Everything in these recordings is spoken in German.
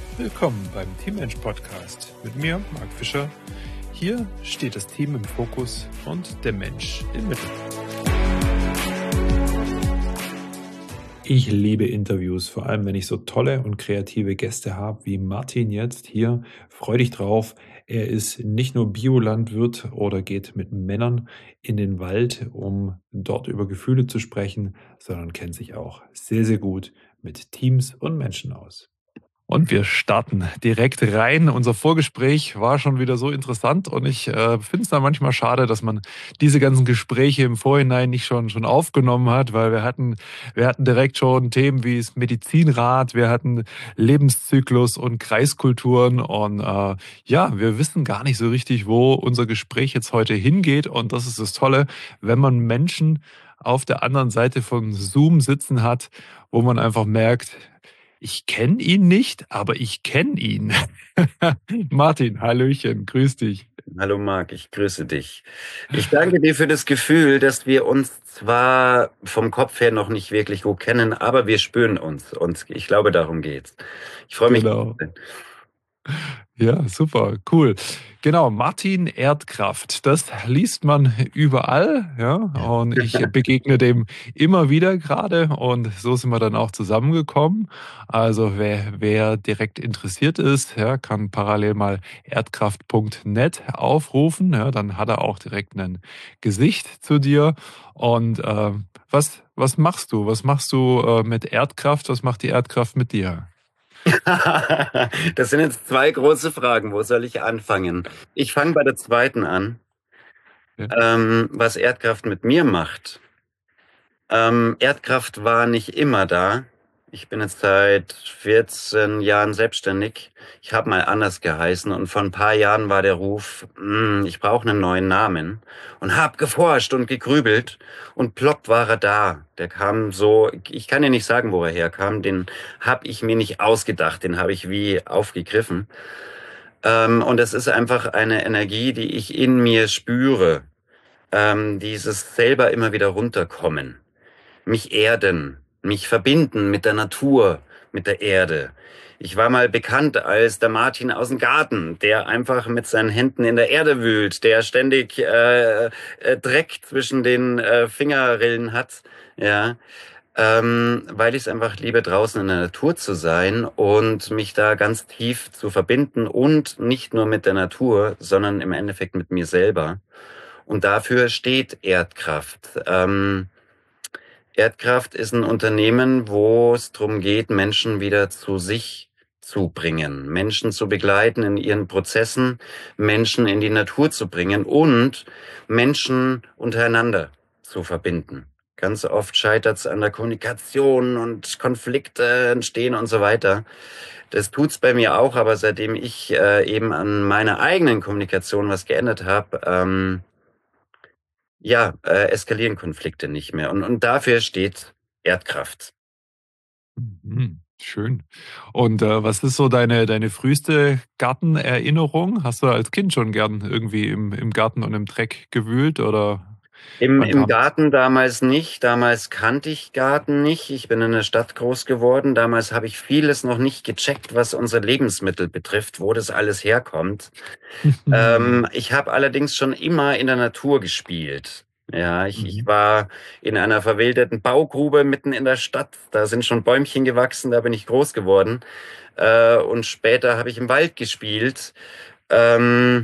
Willkommen beim Teammensch Podcast mit mir, Marc Fischer. Hier steht das Team im Fokus und der Mensch im Mittelpunkt. Ich liebe Interviews, vor allem wenn ich so tolle und kreative Gäste habe wie Martin jetzt hier. Freu dich drauf. Er ist nicht nur Biolandwirt oder geht mit Männern in den Wald, um dort über Gefühle zu sprechen, sondern kennt sich auch sehr, sehr gut mit Teams und Menschen aus. Und wir starten direkt rein. Unser Vorgespräch war schon wieder so interessant und ich finde es dann manchmal schade, dass man diese ganzen Gespräche im Vorhinein nicht schon aufgenommen hat, weil wir hatten direkt schon Themen wie das Medizinrat, wir hatten Lebenszyklus und Kreiskulturen und ja, wir wissen gar nicht so richtig, wo unser Gespräch jetzt heute hingeht und das ist das Tolle, wenn man Menschen auf der anderen Seite von Zoom sitzen hat, wo man einfach merkt, ich kenne ihn nicht, aber ich kenne ihn. Martin, Hallöchen, grüß dich. Hallo Marc, ich grüße dich. Ich danke dir für das Gefühl, dass wir uns zwar vom Kopf her noch nicht wirklich gut kennen, aber wir spüren uns und ich glaube, darum geht's. Ich freue mich. Genau. Ja, super, cool. Genau, Martin Erdkraft, das liest man überall, ja, und ich begegne dem immer wieder gerade und so sind wir dann auch zusammengekommen. Also wer direkt interessiert ist, ja, kann parallel mal erdkraft.net aufrufen, ja, dann hat er auch direkt ein Gesicht zu dir. Und was machst du? Was machst du mit Erdkraft? Was macht die Erdkraft mit dir? Das sind jetzt zwei große Fragen. Wo soll ich anfangen? Ich fange bei der zweiten an. Ja. Was Erdkraft mit mir macht. Erdkraft war nicht immer da. Ich bin jetzt seit 14 Jahren selbstständig. Ich habe mal anders geheißen und vor ein paar Jahren war der Ruf, ich brauche einen neuen Namen und habe geforscht und gegrübelt und plopp war er da. Der kam so, ich kann dir nicht sagen, wo er herkam, den habe ich mir nicht ausgedacht, den habe ich wie aufgegriffen. Und es ist einfach eine Energie, die ich in mir spüre. Dieses selber immer wieder runterkommen. Mich erden, mich verbinden mit der Natur, mit der Erde. Ich war mal bekannt als der Martin aus dem Garten, der einfach mit seinen Händen in der Erde wühlt, der ständig Dreck zwischen den Fingerrillen hat, ja, weil ich es einfach liebe, draußen in der Natur zu sein und mich da ganz tief zu verbinden und nicht nur mit der Natur, sondern im Endeffekt mit mir selber. Und dafür steht Erdkraft. Erdkraft ist ein Unternehmen, wo es darum geht, Menschen wieder zu sich zu bringen, Menschen zu begleiten in ihren Prozessen, Menschen in die Natur zu bringen und Menschen untereinander zu verbinden. Ganz oft scheitert es an der Kommunikation und Konflikte entstehen und so weiter. Das tut's bei mir auch, aber seitdem ich eben an meiner eigenen Kommunikation was geändert habe, eskalieren Konflikte nicht mehr. Und dafür steht Erdkraft. Mhm, schön. Und was ist so deine früheste Gartenerinnerung? Hast du als Kind schon gern irgendwie im Garten und im Dreck gewühlt oder Im, wann im kam? Garten damals nicht. Damals kannte ich Garten nicht. Ich bin in der Stadt groß geworden. Damals habe ich vieles noch nicht gecheckt, was unser Lebensmittel betrifft, wo das alles herkommt. Ich habe allerdings schon immer in der Natur gespielt. Ja, ich Mhm. war in einer verwilderten Baugrube mitten in der Stadt. Da sind schon Bäumchen gewachsen, da bin ich groß geworden. Und später habe ich im Wald gespielt. Ähm,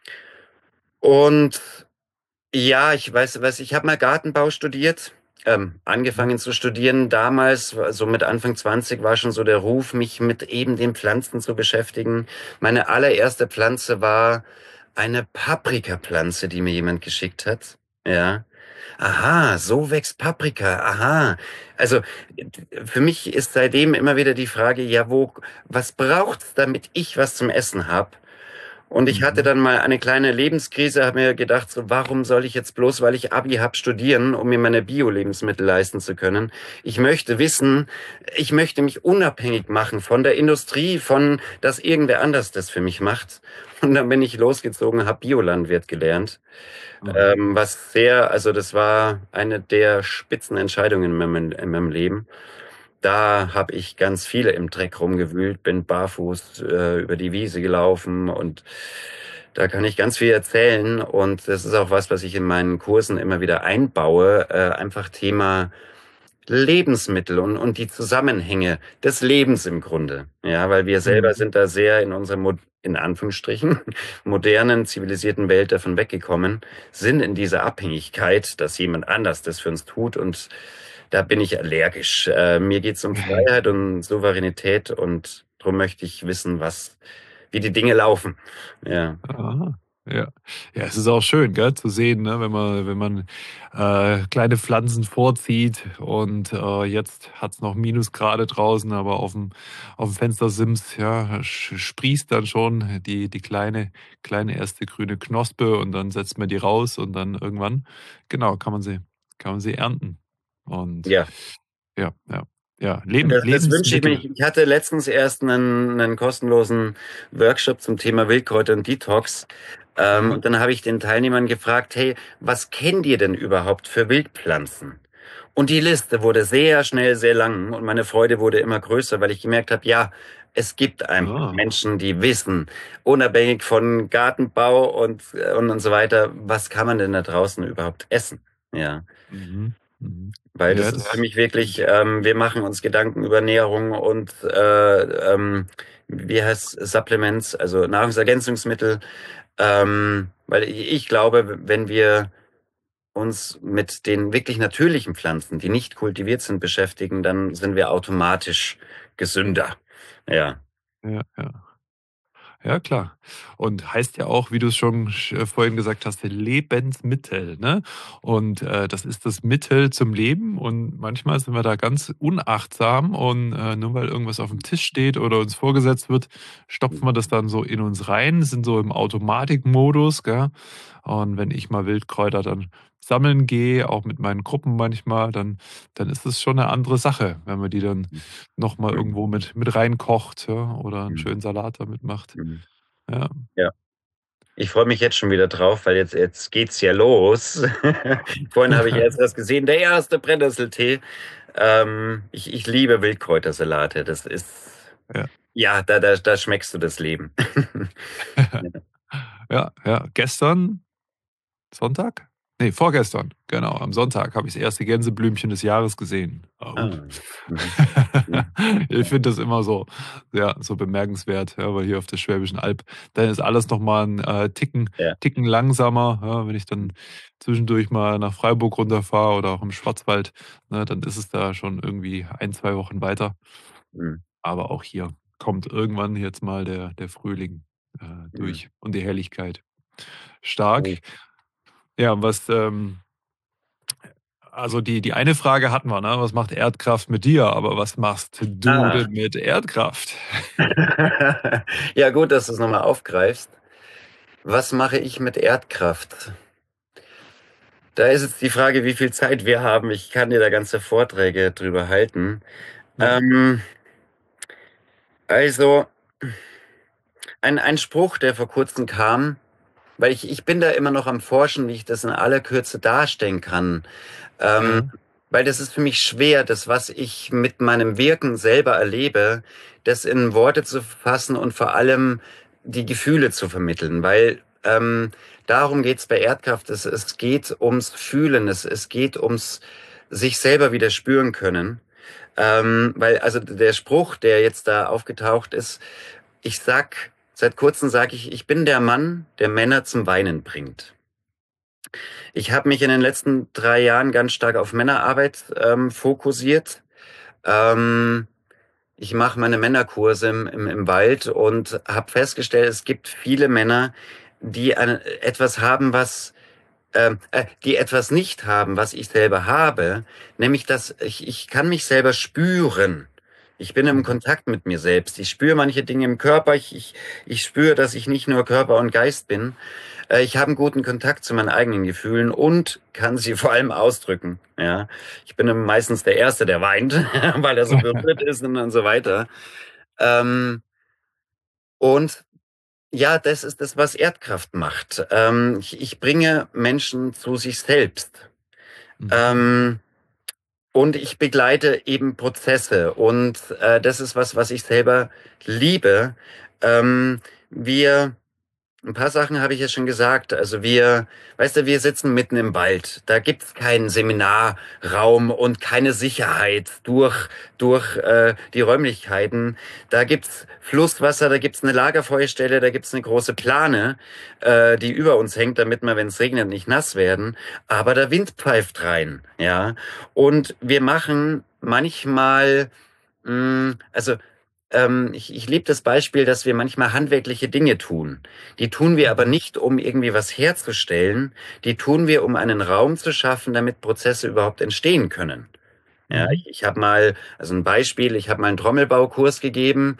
und ja, ich habe mal Gartenbau studiert. Angefangen zu studieren damals, so mit Anfang 20 war schon so der Ruf, mich mit eben den Pflanzen zu beschäftigen. Meine allererste Pflanze war eine Paprikapflanze, die mir jemand geschickt hat. Ja. Aha, so wächst Paprika. Aha. Also für mich ist seitdem immer wieder die Frage, ja, was braucht's, damit ich was zum Essen hab? Und ich hatte Mhm. dann mal eine kleine Lebenskrise, habe mir gedacht, so, warum soll ich jetzt bloß, weil ich Abi hab, studieren, um mir meine Bio-Lebensmittel leisten zu können? Ich möchte wissen, ich möchte mich unabhängig machen von der Industrie, von, dass irgendwer anders das für mich macht. Und dann bin ich losgezogen, habe Biolandwirt gelernt. Ah. Also das war eine der Spitzenentscheidungen in meinem Leben. Da habe ich ganz viele im Dreck rumgewühlt, bin barfuß über die Wiese gelaufen und da kann ich ganz viel erzählen. Und das ist auch was, was ich in meinen Kursen immer wieder einbaue. Einfach Thema Lebensmittel und die Zusammenhänge des Lebens im Grunde. Ja, weil wir selber Mhm. sind da sehr in unserer, in Anführungsstrichen, modernen, zivilisierten Welt davon weggekommen, sind in dieser Abhängigkeit, dass jemand anders das für uns tut und da bin ich allergisch. Mir geht's um Freiheit und Souveränität und darum möchte ich wissen, wie die Dinge laufen. Ja, Aha, ja. Ja, es ist auch schön, gell, zu sehen, ne, wenn man kleine Pflanzen vorzieht und, jetzt hat's noch Minusgrade draußen, aber auf'm Fenstersims, ja, sprießt dann schon die kleine erste grüne Knospe und dann setzt man die raus und dann irgendwann, genau, kann man sie ernten. Und ja. ja, ja, ja, Das wünsche ich mir. Lebensmittel. Ich hatte letztens erst einen kostenlosen Workshop zum Thema Wildkräuter und Detox. Mhm. Und dann habe ich den Teilnehmern gefragt, hey, was kennt ihr denn überhaupt für Wildpflanzen? Und die Liste wurde sehr schnell sehr lang und meine Freude wurde immer größer, weil ich gemerkt habe, ja, es gibt einfach Ah, Menschen, die wissen, unabhängig von Gartenbau und so weiter, was kann man denn da draußen überhaupt essen? Ja. mhm, mhm. Weil das Ja, ist für das mich wirklich, stimmt. wir machen uns Gedanken über Ernährung und wie heißt Supplements, also Nahrungsergänzungsmittel, weil ich glaube, wenn wir uns mit den wirklich natürlichen Pflanzen, die nicht kultiviert sind, beschäftigen, dann sind wir automatisch gesünder. Ja. Ja, ja. Ja, klar. Und heißt ja auch, wie du es schon vorhin gesagt hast, Lebensmittel, ne? Und, das ist das Mittel zum Leben und manchmal sind wir da ganz unachtsam und, nur weil irgendwas auf dem Tisch steht oder uns vorgesetzt wird, stopfen wir das dann so in uns rein, sind so im Automatikmodus, gell? Und wenn ich mal Wildkräuter dann sammeln gehe, auch mit meinen Gruppen manchmal, dann ist es schon eine andere Sache, wenn man die dann noch mal Mhm. irgendwo mit reinkocht, ja, oder einen Mhm. schönen Salat damit macht. Mhm. Ja. Ja. Ich freue mich jetzt schon wieder drauf, weil jetzt geht's ja los. Vorhin habe ich erst was gesehen, der erste Brennnesseltee. Ich liebe Wildkräutersalate. Das ist, Ja. ja, da schmeckst du das Leben. Ja, ja. Gestern Sonntag? Ne, vorgestern, genau. Am Sonntag habe ich das erste Gänseblümchen des Jahres gesehen. Ah, Oh. mhm, mhm, Ich ja, finde das immer so, ja, so bemerkenswert, ja, weil hier auf der Schwäbischen Alb, dann ist alles noch mal 'n, ja, Ticken langsamer, ja, wenn ich dann zwischendurch mal nach Freiburg runterfahre oder auch im Schwarzwald, ne, dann ist es da schon irgendwie 1, 2 Wochen weiter. mhm, Aber auch hier kommt irgendwann jetzt mal der Frühling, mhm. durch und die Helligkeit. Stark. Oh. Ja, also die eine Frage hatten wir, ne? Was macht Erdkraft mit dir? Aber was machst du Ah. denn mit Erdkraft? Ja, gut, dass du es nochmal aufgreifst. Was mache ich mit Erdkraft? Da ist jetzt die Frage, wie viel Zeit wir haben. Ich kann dir da ganze Vorträge drüber halten. Ja, Ähm, also, ein Spruch, der vor kurzem kam, weil ich bin da immer noch am Forschen, wie ich das in aller Kürze darstellen kann. Ähm, ja, weil das ist für mich schwer, das, was ich mit meinem Wirken selber erlebe, das in Worte zu fassen und vor allem die Gefühle zu vermitteln. Weil darum geht's bei Erdkraft. Es geht ums Fühlen, es geht ums sich selber wieder spüren können. Weil also der Spruch, der jetzt da aufgetaucht ist, seit kurzem sage ich, ich bin der Mann, der Männer zum Weinen bringt. Ich habe mich in den letzten 3 Jahren ganz stark auf Männerarbeit fokussiert. Ähm, ich mache meine Männerkurse im Wald und habe festgestellt, es gibt viele Männer, die etwas haben, die etwas nicht haben, was ich selber habe, nämlich dass ich kann mich selber spüren. Ich bin im mhm. Kontakt mit mir selbst. Ich spüre manche Dinge im Körper. Ich spüre, dass ich nicht nur Körper und Geist bin. Ich habe einen guten Kontakt zu meinen eigenen Gefühlen und kann sie vor allem ausdrücken. Ja, ich bin meistens der Erste, der weint, weil er so berührt ist und so weiter. Ähm, und ja, das ist das, was Erdkraft macht. Ich bringe Menschen zu sich selbst. Mhm. Ähm, Und ich begleite eben Prozesse und das ist was, was ich selber liebe. Wir Ein paar Sachen habe ich ja schon gesagt. Also weißt du, wir sitzen mitten im Wald. Da gibt's keinen Seminarraum und keine Sicherheit durch die Räumlichkeiten. Da gibt's Flusswasser, da gibt's eine Lagerfeuerstelle, da gibt's eine große Plane, die über uns hängt, damit wir, wenn es regnet, nicht nass werden. Aber der Wind pfeift rein, ja. Und wir machen manchmal, also ich liebe das Beispiel, dass wir manchmal handwerkliche Dinge tun. Die tun wir aber Mhm. nicht, um irgendwie was herzustellen. Die tun wir, um einen Raum zu schaffen, damit Prozesse überhaupt entstehen können. Ja, Mhm. ich habe mal, also ein Beispiel, ich habe mal einen Trommelbaukurs gegeben,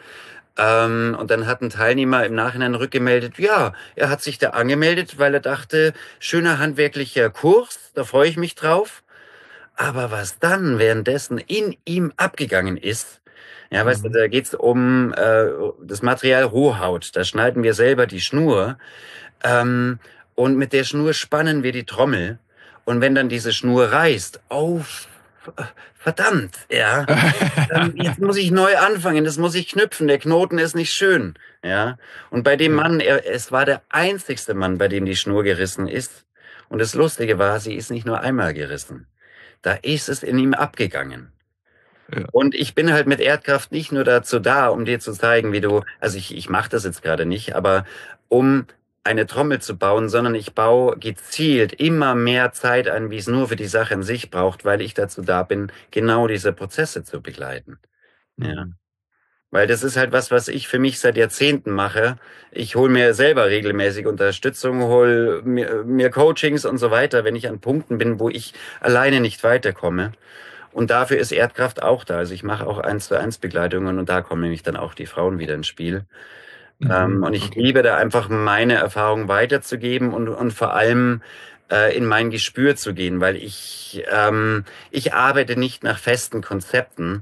und dann hat ein Teilnehmer im Nachhinein rückgemeldet, ja, er hat sich da angemeldet, weil er dachte, schöner handwerklicher Kurs, da freue ich mich drauf. Aber was dann währenddessen in ihm abgegangen ist, ja, weißt du, Mhm. da geht's um das Material Rohhaut. Da schneiden wir selber die Schnur ähm, und mit der Schnur spannen wir die Trommel. Und wenn dann diese Schnur reißt, oh, verdammt, ja, jetzt muss ich neu anfangen, das muss ich knüpfen, der Knoten ist nicht schön, ja. Und bei dem Ja, Mann, es war der einzigste Mann, bei dem die Schnur gerissen ist. Und das Lustige war, sie ist nicht nur einmal gerissen. Da ist es in ihm abgegangen. ja. Und ich bin halt mit Erdkraft nicht nur dazu da, um dir zu zeigen, wie du, also ich mache das jetzt gerade nicht, aber um eine Trommel zu bauen, sondern ich baue gezielt immer mehr Zeit ein, wie es nur für die Sache an sich braucht, weil ich dazu da bin, genau diese Prozesse zu begleiten. Ja. Mhm. Weil das ist halt was, was ich für mich seit Jahrzehnten mache. Ich hole mir selber regelmäßig Unterstützung, hole mir Coachings und so weiter, wenn ich an Punkten bin, wo ich alleine nicht weiterkomme. Und dafür ist Erdkraft auch da. Also ich mache auch 1:1 Begleitungen und da kommen nämlich dann auch die Frauen wieder ins Spiel. Mhm. Und ich Okay. liebe da einfach meine Erfahrung weiterzugeben und vor allem in mein Gespür zu gehen, weil ich arbeite nicht nach festen Konzepten,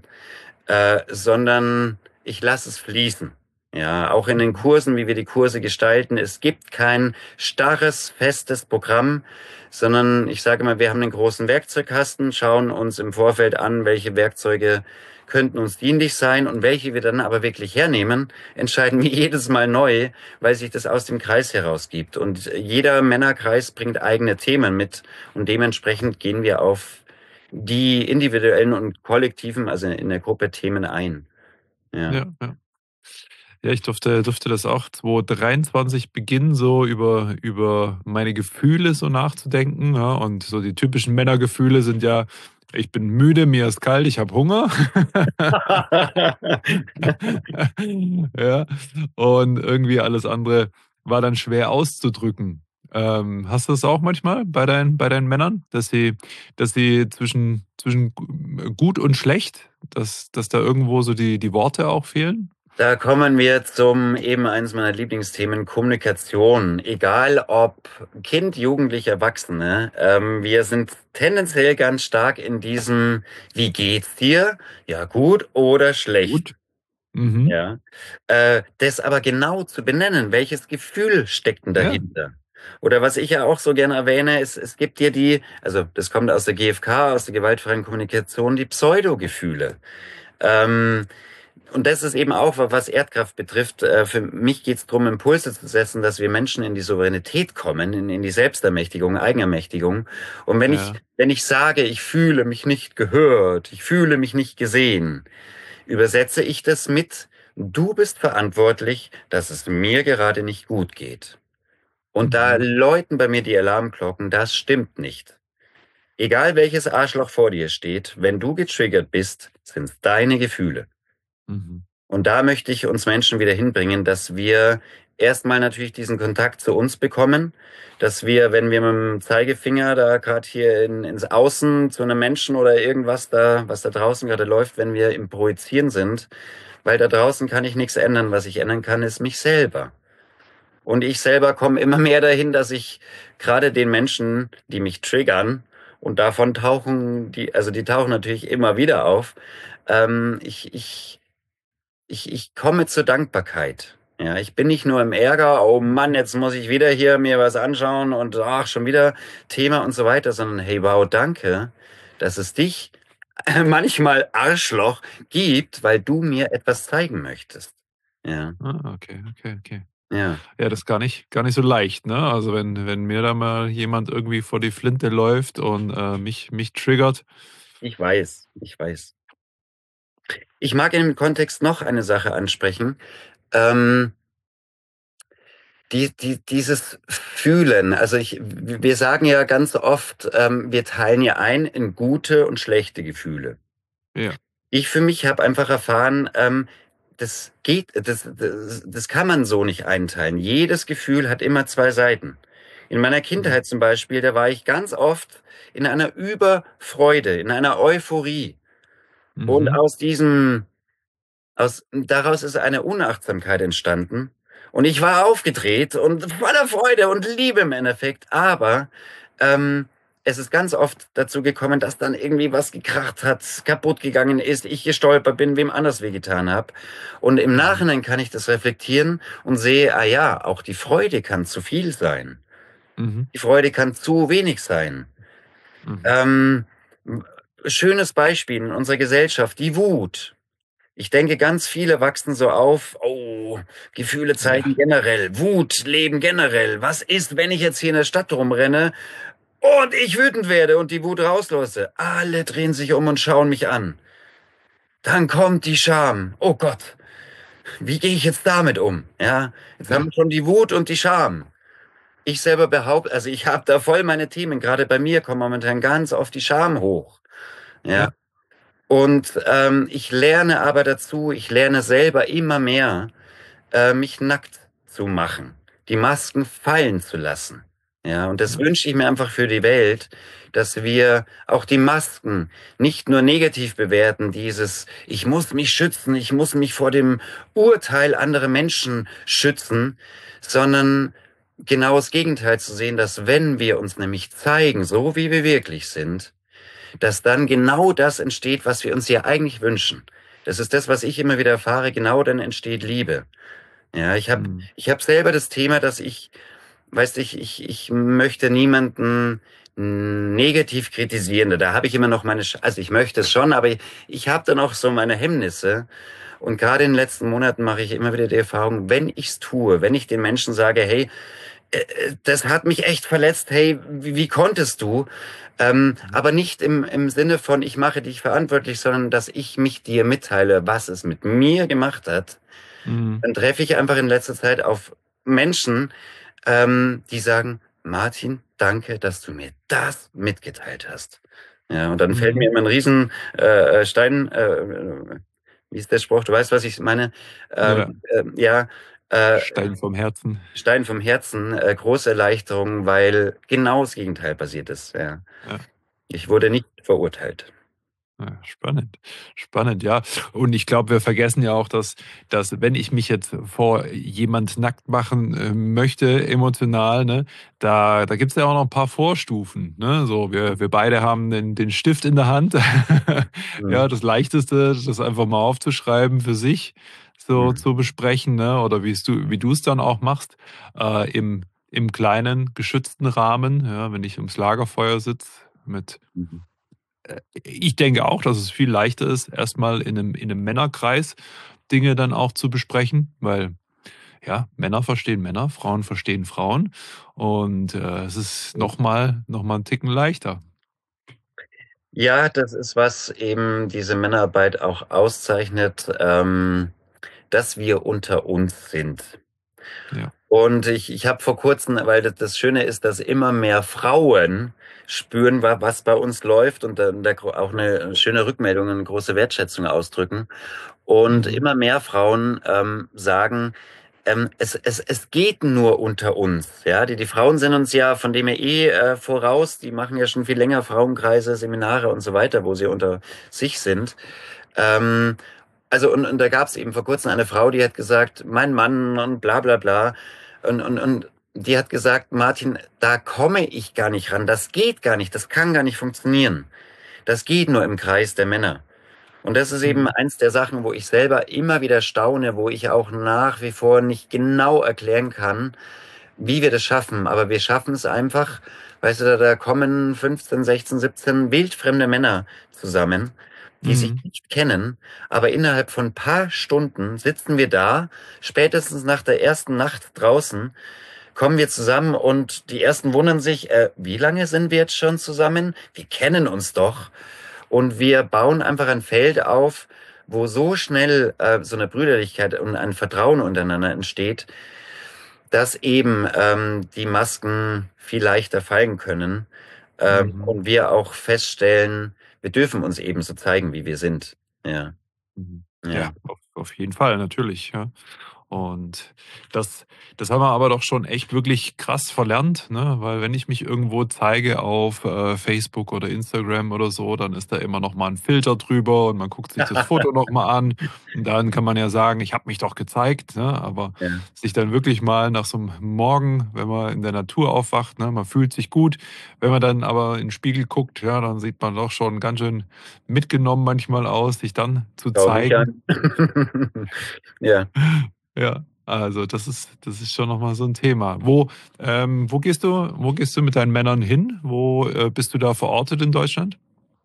sondern ich lasse es fließen. Ja, auch in den Mhm. Kursen, wie wir die Kurse gestalten, es gibt kein starres, festes Programm, sondern ich sage mal, wir haben einen großen Werkzeugkasten, schauen uns im Vorfeld an, welche Werkzeuge könnten uns dienlich sein und welche wir dann aber wirklich hernehmen, entscheiden wir jedes Mal neu, weil sich das aus dem Kreis herausgibt. Und jeder Männerkreis bringt eigene Themen mit und dementsprechend gehen wir auf die individuellen und kollektiven, also in der Gruppe Themen ein. Ja. Ja, ja. Ja, ich durfte das auch 2023 beginnen, so über meine Gefühle so nachzudenken, ja, und so die typischen Männergefühle sind ja: „Ich bin müde, mir ist kalt, ich habe Hunger.“ Ja, und irgendwie alles andere war dann schwer auszudrücken. Hast du das auch manchmal bei deinen Männern, dass sie zwischen gut und schlecht, dass da irgendwo so die Worte auch fehlen? Da kommen wir zum eben eines meiner Lieblingsthemen, Kommunikation. Egal ob Kind, Jugendlich, Erwachsene, wir sind tendenziell ganz stark in diesem, wie geht's dir? Ja, gut oder schlecht. Gut. Mhm. Ja. Das aber genau zu benennen, welches Gefühl steckt denn Ja, dahinter? Oder was ich ja auch so gerne erwähne, es gibt dir also das kommt aus der GfK, aus der gewaltfreien Kommunikation, die Pseudogefühle. Ähm, und das ist eben auch, was Erdkraft betrifft. Für mich geht es darum, Impulse zu setzen, dass wir Menschen in die Souveränität kommen, in die Selbstermächtigung, Eigenermächtigung. Und ja. wenn ich sage, ich fühle mich nicht gehört, ich fühle mich nicht gesehen, übersetze ich das mit, du bist verantwortlich, dass es mir gerade nicht gut geht. Und da Mhm. läuten bei mir die Alarmglocken, das stimmt nicht. Egal welches Arschloch vor dir steht, wenn du getriggert bist, sind es deine Gefühle. Mhm. Und da möchte ich uns Menschen wieder hinbringen, dass wir erstmal natürlich diesen Kontakt zu uns bekommen, dass wir, wenn wir mit dem Zeigefinger da gerade hier ins Außen zu einem Menschen oder irgendwas da, was da draußen gerade läuft, wenn wir im Projizieren sind, weil da draußen kann ich nichts ändern. Was ich ändern kann, ist mich selber. Und ich selber komme immer mehr dahin, dass ich gerade den Menschen, die mich triggern, und davon tauchen also die tauchen natürlich immer wieder auf, ähm, ich, ich ich komme zur Dankbarkeit. Ja, ich bin nicht nur im Ärger, oh Mann, jetzt muss ich wieder hier mir was anschauen und ach, schon wieder Thema und so weiter, sondern hey, wow, danke, dass es dich manchmal Arschloch gibt, weil du mir etwas zeigen möchtest. Ja, Ah, okay, okay, okay. ja, Ja, das ist gar nicht so leicht, ne? Also, wenn mir da mal jemand irgendwie vor die Flinte läuft und, mich triggert. ich weiß, ich weiß. Ich mag in dem Kontext noch eine Sache ansprechen. Ähm, dieses Fühlen, also wir sagen ja ganz oft, wir teilen ja ein in gute und schlechte Gefühle. Ja. Ich für mich habe einfach erfahren, das kann man so nicht einteilen. Jedes Gefühl hat immer zwei Seiten. In meiner Mhm. Kindheit zum Beispiel, da war ich ganz oft in einer Überfreude, in einer Euphorie. Und Mhm. daraus ist eine Unachtsamkeit entstanden. Und ich war aufgedreht und voller Freude und Liebe im Endeffekt. Aber ähm, es ist ganz oft dazu gekommen, dass dann irgendwie was gekracht hat, kaputt gegangen ist, ich gestolpert bin, wem anders wehgetan habe. Und im Mhm. Nachhinein kann ich das reflektieren und sehe, ah ja, auch die Freude kann zu viel sein. Mhm. Die Freude kann zu wenig sein. Mhm. Ähm, schönes Beispiel in unserer Gesellschaft, die Wut. Ich denke, ganz viele wachsen so auf, oh, Gefühle zeigen Ja, generell, Wut, Leben generell. Was ist, wenn ich jetzt hier in der Stadt rumrenne und ich wütend werde und die Wut rauslasse? Alle drehen sich um und schauen mich an. Dann kommt die Scham. Oh Gott, wie gehe ich jetzt damit um? Ja, jetzt haben wir ja, schon die Wut und die Scham. Ich selber behaupte, also ich habe da voll meine Themen. Gerade bei mir kommt momentan ganz oft die Scham hoch. Ja, ja, und ich lerne aber dazu, ich lerne selber immer mehr, mich nackt zu machen, die Masken fallen zu lassen. Ja, und das ja. wünsche ich mir einfach für die Welt, dass wir auch die Masken nicht nur negativ bewerten, dieses, ich muss mich schützen, ich muss mich vor dem Urteil anderer Menschen schützen, sondern genau das Gegenteil zu sehen, dass wenn wir uns nämlich zeigen, so wie wir wirklich sind, dass dann genau das entsteht, was wir uns ja eigentlich wünschen. Das ist das, was ich immer wieder erfahre, genau dann entsteht Liebe. Ja, Mhm. ich hab selber das Thema, dass weißt du, ich möchte niemanden negativ kritisieren. Da habe ich immer noch also ich möchte es schon, aber ich habe dann auch so meine Hemmnisse. Und gerade in den letzten Monaten mache ich immer wieder die Erfahrung, wenn ich es tue, wenn ich den Menschen sage, hey, das hat mich echt verletzt, hey, wie konntest du? Aber nicht im Sinne von, ich mache dich verantwortlich, sondern dass ich mich dir mitteile, was es mit mir gemacht hat, Mhm. dann treffe ich einfach in letzter Zeit auf Menschen, die sagen, Martin, danke, dass du mir das mitgeteilt hast. Ja, und dann fällt mir Mhm. immer ein riesen Stein, wie ist der Spruch? Du weißt, was ich meine? Ja, Ja, äh, Stein vom Herzen. Stein vom Herzen, große Erleichterung, weil genau das Gegenteil passiert ist. Ja. Ja. Ich wurde nicht verurteilt. Ja, spannend. Spannend, ja. Und ich glaube, wir vergessen ja auch, dass wenn ich mich jetzt vor jemand nackt machen, möchte, emotional, ne, da gibt's ja auch noch ein paar Vorstufen, ne? So, wir beide haben den Stift in der Hand. Mhm. Ja, das Leichteste, das einfach mal aufzuschreiben für sich, so Mhm. zu besprechen, ne? Oder wie du es dann auch machst, im kleinen, geschützten Rahmen, ja, wenn ich ums Lagerfeuer sitze mit Mhm. ich denke auch, dass es viel leichter ist, erstmal in einem Männerkreis Dinge dann auch zu besprechen, weil, ja, Männer verstehen Männer, Frauen verstehen Frauen und, es ist noch mal 'n Ticken leichter. Ja, das ist, was eben diese Männerarbeit auch auszeichnet, dass wir unter uns sind. Ja. Und ich habe vor kurzem, weil das Schöne ist, dass immer mehr Frauen spüren, was bei uns läuft und dann da auch eine schöne Rückmeldung, eine große Wertschätzung ausdrücken. Und Mhm. immer mehr Frauen sagen, es geht nur unter uns. Ja, die Frauen sind uns ja von dem her voraus. Die machen ja schon viel länger Frauenkreise, Seminare und so weiter, wo sie unter sich sind. Ähm, und da gab es eben vor kurzem eine Frau, die hat gesagt, mein Mann und bla bla bla. Und die hat gesagt, Martin, da komme ich gar nicht ran. Das geht gar nicht. Das kann gar nicht funktionieren. Das geht nur im Kreis der Männer. Und das ist eben Mhm. eins der Sachen, wo ich selber immer wieder staune, wo ich auch nach wie vor nicht genau erklären kann, wie wir das schaffen. Aber wir schaffen es einfach, Weißt du, da kommen 15, 16, 17 wildfremde Männer zusammen, die sich Mhm. nicht kennen, aber innerhalb von ein paar Stunden sitzen wir da, spätestens nach der ersten Nacht draußen, kommen wir zusammen und die ersten wundern sich, wie lange sind wir jetzt schon zusammen? Wir kennen uns doch. Und wir bauen einfach ein Feld auf, wo so schnell so eine Brüderlichkeit und ein Vertrauen untereinander entsteht, dass eben die Masken viel leichter fallen können Mhm. und wir auch feststellen, wir dürfen uns eben so zeigen, wie wir sind. Ja, Mhm. ja. Ja, auf jeden Fall, natürlich, ja. Und das haben wir aber doch schon echt wirklich krass verlernt, ne? Weil wenn ich mich irgendwo zeige auf, Facebook oder Instagram oder so, dann ist da immer noch mal 'n Filter drüber und man guckt sich das Foto noch mal an. Und dann kann man ja sagen: „Ich habe mich doch gezeigt", ne? Aber Ja. sich dann wirklich mal nach so 'm Morgen, wenn man in der Natur aufwacht, ne, man fühlt sich gut. Wenn man dann aber in 'n Spiegel guckt, ja, dann sieht man doch schon ganz schön mitgenommen manchmal aus, sich dann zu Schau mich zeigen. an. Ja. Ja, also das ist schon noch mal so 'n Thema. Wo gehst du mit deinen Männern hin? Wo, bist du da verortet in Deutschland?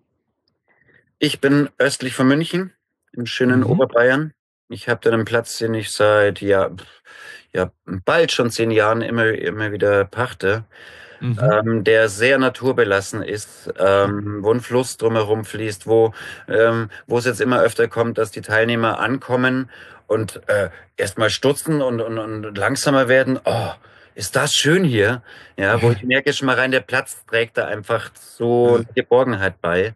Ich bin östlich von München im schönen Mhm, Oberbayern. Ich habe da einen Platz, den ich seit, ja, bald schon 10 Jahren immer wieder pachte, mhm, der sehr naturbelassen ist, wo ein Fluss drumherum fließt, wo es jetzt immer öfter kommt, dass die Teilnehmer ankommen und erst mal stutzen und langsamer werden. Oh, ist das schön hier? Ja, wo ich merke schon mal rein, der Platz trägt da einfach so eine Geborgenheit bei.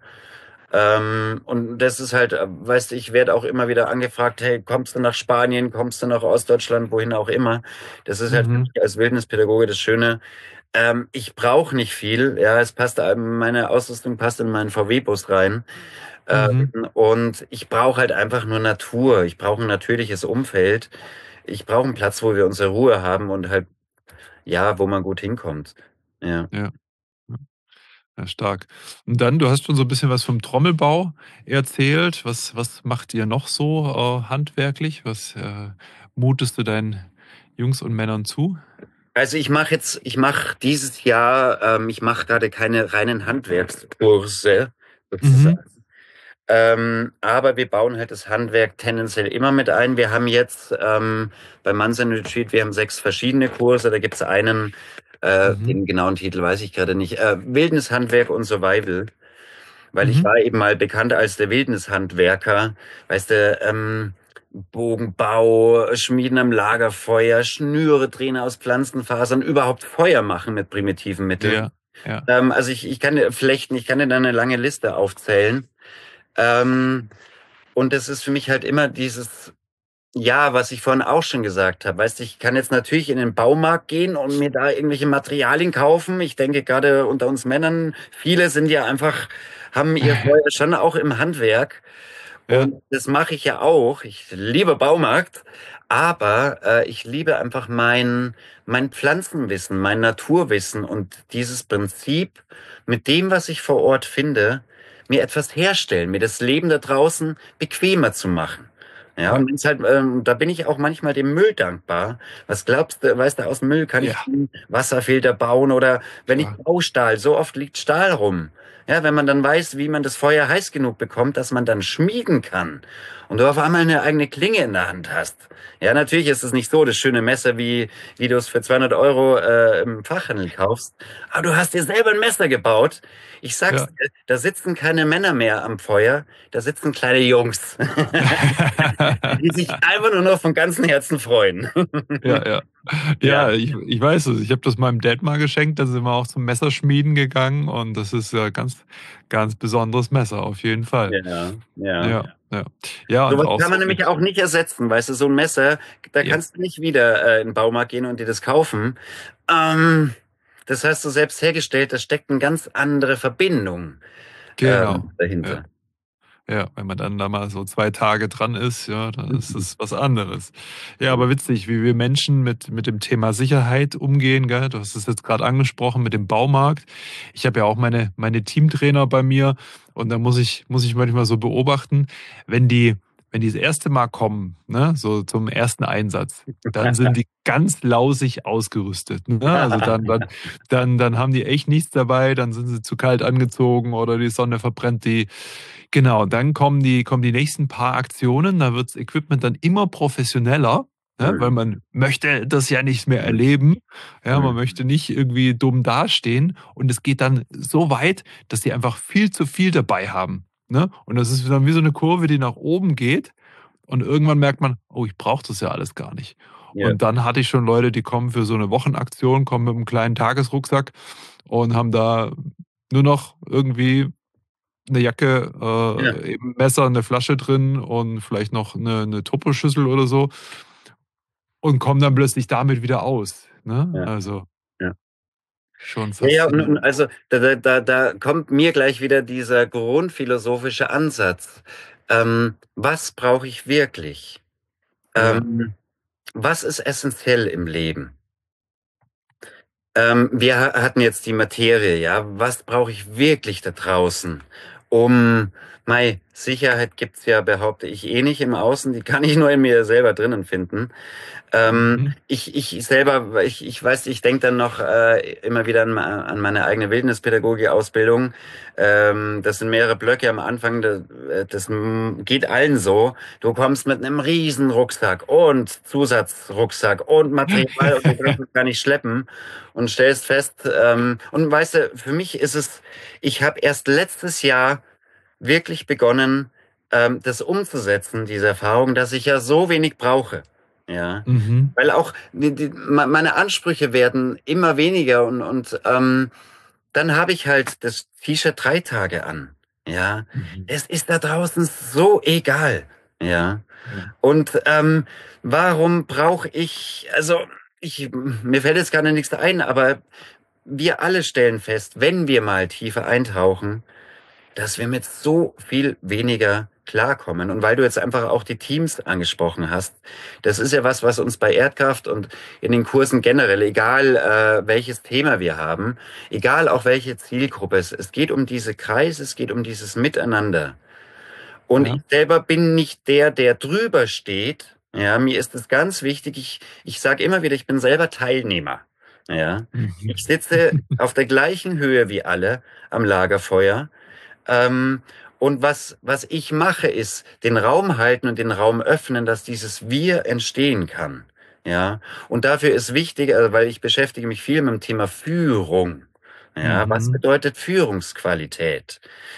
Und das ist halt, weißt du, ich werde auch immer wieder angefragt, hey, kommst du nach Spanien, kommst du nach Ostdeutschland, wohin auch immer. Das ist halt für mhm, mich als Wildnispädagoge das Schöne. Ich brauche nicht viel, ja, meine Ausrüstung passt in meinen VW-Bus rein. mhm, Und ich brauche halt einfach nur Natur. Ich brauche ein natürliches Umfeld. Ich brauche einen Platz, wo wir unsere Ruhe haben und halt, ja, wo man gut hinkommt. Ja. ja, ja, ja, stark. Und dann, du hast schon so 'n bisschen was vom Trommelbau erzählt. Was macht ihr noch so, handwerklich? Was, mutest du deinen Jungs und Männern zu? Also ich mache dieses Jahr, ich mache gerade keine reinen Handwerkskurse Mhm, sozusagen. Aber wir bauen halt das Handwerk tendenziell immer mit ein. Wir haben jetzt bei Munson Retreat, wir haben 6 verschiedene Kurse. Da gibt es einen, mhm, den genauen Titel weiß ich gerade nicht, Wildnishandwerk und Survival. Weil ich mhm. war eben mal bekannt als der Wildnishandwerker, weißt du, Bogenbau, Schmieden am Lagerfeuer, Schnüre drehen aus Pflanzenfasern, überhaupt Feuer machen mit primitiven Mitteln. Ja, ja. Also ich kann dir flechten, ich kann dir da eine lange Liste aufzählen. Ähm, und das ist für mich halt immer dieses, ja, was ich vorhin auch schon gesagt habe. Weißt du, ich kann jetzt natürlich in den Baumarkt gehen und mir da irgendwelche Materialien kaufen. Ich denke gerade unter uns Männern, viele sind ja einfach, haben ihr Feuer schon auch im Handwerk. Ja, Und das mache ich ja auch. Ich liebe Baumarkt, aber ich liebe einfach mein Pflanzenwissen, mein Naturwissen und dieses Prinzip, mit dem, was ich vor Ort finde, mir etwas herstellen, mir das Leben da draußen bequemer zu machen. Ja, ja, und wenn's halt, da bin ich auch manchmal dem Müll dankbar. Was glaubst du, weißt du, aus Müll kann ich ja, einen Wasserfilter bauen oder wenn ich klar. Baustahl, so oft liegt Stahl rum. Ja, wenn man dann weiß, wie man das Feuer heiß genug bekommt, dass man dann schmieden kann und du auf einmal eine eigene Klinge in der Hand hast. Ja, natürlich ist es nicht so das schöne Messer, wie du es für 200 Euro im Fachhandel kaufst, aber du hast dir selber ein Messer gebaut. Ich sag's Ja. dir, da sitzen keine Männer mehr am Feuer, da sitzen kleine Jungs, die sich einfach nur noch von ganzem Herzen freuen. Ja, ja. Ja, Ja, ich weiß es. Ich habe das meinem Dad mal geschenkt, da sind wir auch zum Messerschmieden gegangen und das ist ja ganz ganz besonderes Messer auf jeden Fall. ja, ja. Ja, ja. Ja, und Sowas auch kann man so nämlich mit auch nicht ersetzen, weißt du, so ein Messer, da ja, kannst du nicht wieder in den Baumarkt gehen und dir das kaufen. Ähm, das hast du selbst hergestellt, da steckt eine ganz andere Verbindung genau. Ja. dahinter. Ja, wenn man dann da mal so 2 Tage dran ist, ja, dann ist es was anderes. Ja, aber witzig, wie wir Menschen mit dem Thema Sicherheit umgehen, gell? Du hast es jetzt gerade angesprochen mit dem Baumarkt. Ich habe ja auch meine Teamtrainer bei mir und da muss ich manchmal so beobachten, wenn die wenn die das erste Mal kommen, ne, so zum ersten Einsatz, dann sind die ganz lausig ausgerüstet. Ne? Also dann haben die echt nichts dabei, dann sind sie zu kalt angezogen oder die Sonne verbrennt die. Genau, dann kommen die nächsten paar Aktionen, da wird das Equipment dann immer professioneller, ne, weil Mhm. man möchte das ja nicht mehr Mhm. erleben. Ja, man Mhm. möchte nicht irgendwie dumm dastehen. Und es geht dann so weit, dass die einfach viel zu viel dabei haben. Ne? Und das ist dann wie so eine Kurve, die nach oben geht. Und irgendwann merkt man, oh, ich brauche das ja alles gar nicht. Ja, Und dann hatte ich schon Leute, die kommen für so eine Wochenaktion, kommen mit einem kleinen Tagesrucksack und haben da nur noch irgendwie eine Jacke, ja, eben ein Messer, eine Flasche drin und vielleicht noch eine Turboschüssel oder so und kommen dann plötzlich damit wieder aus. Ne? ja, Also ja. schon Ja, ja, und faszinierend. also da kommt mir gleich wieder dieser grundphilosophische Ansatz. Was brauche ich wirklich? Ja. Ähm, Was ist essentiell im Leben? Wir hatten jetzt die Materie, ja. Was brauche ich wirklich da draußen? Mei, Sicherheit gibt's ja, behaupte ich, eh nicht im Außen, die kann ich nur in mir selber drinnen finden. Mhm. Ich selber, ich weiß, ich denke dann noch immer wieder an meine eigene Wildnispädagogik-Ausbildung. Das sind mehrere Blöcke am Anfang, das geht allen so. Du kommst mit einem riesen Rucksack und Zusatzrucksack und Material und du kannst es gar nicht schleppen und stellst fest, und weißt du, für mich ist es, ich habe erst letztes Jahr wirklich begonnen, das umzusetzen, diese Erfahrung, dass ich ja so wenig brauche. Ja. Mhm. Weil auch meine Ansprüche werden immer weniger und dann habe ich halt das T-Shirt 3 Tage an. Ja. Mhm. Es ist da draußen so egal. Ja. Ja. Und warum brauche ich, also mir fällt jetzt gar nichts ein, aber wir alle stellen fest, wenn wir mal tiefer eintauchen, dass wir mit so viel weniger klarkommen. Und weil du jetzt einfach auch die Teams angesprochen hast, das ist ja was, was uns bei Erdkraft und in den Kursen generell, egal welches Thema wir haben, egal auch welche Zielgruppe es geht um diese Kreise, es geht um dieses Miteinander. Und ich Ja. selber bin nicht der, der drüber steht. Ja, mir ist es ganz wichtig. Ich sage immer wieder, ich bin selber Teilnehmer. Ja, Mhm. ich sitze auf der gleichen Höhe wie alle am Lagerfeuer. Ähm, und was ich mache, ist den Raum halten und den Raum öffnen, dass dieses Wir entstehen kann. Ja, und dafür ist wichtig, also weil ich beschäftige mich viel mit dem Thema Führung. Ja, was Mhm. bedeutet Führungsqualität?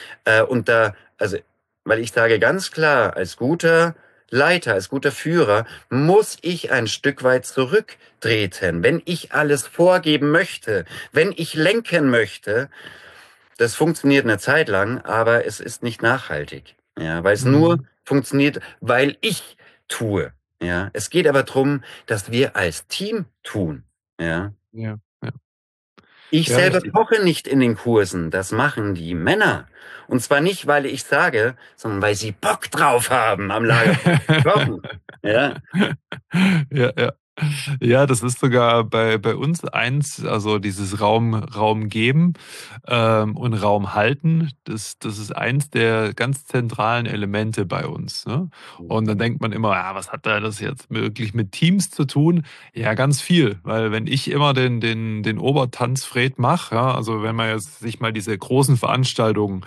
Also, weil ich sage ganz klar, als guter Leiter, als guter Führer, muss ich ein Stück weit zurücktreten. Wenn ich alles vorgeben möchte, wenn ich lenken möchte, das funktioniert eine Zeit lang, aber es ist nicht nachhaltig. Ja, weil es nur Mhm. funktioniert, weil ich tue. Ja, es geht aber darum, dass wir als Team tun. Ja, Ja. Ja. ich Ja, selber koche nicht in den Kursen, das machen die Männer. Und zwar nicht, weil ich sage, sondern weil sie Bock drauf haben, am Lagerfeuer zu kochen. Ja, Ja, ja. Ja, das ist sogar bei uns eins, also dieses Raum geben und Raum halten, das ist eins der ganz zentralen Elemente bei uns. Ne? Und dann denkt man immer, ja, was hat da das jetzt wirklich mit Teams zu tun? Ja, ganz viel, weil wenn ich immer den Obertanzfred mache, ja, also wenn man jetzt sich mal diese großen Veranstaltungen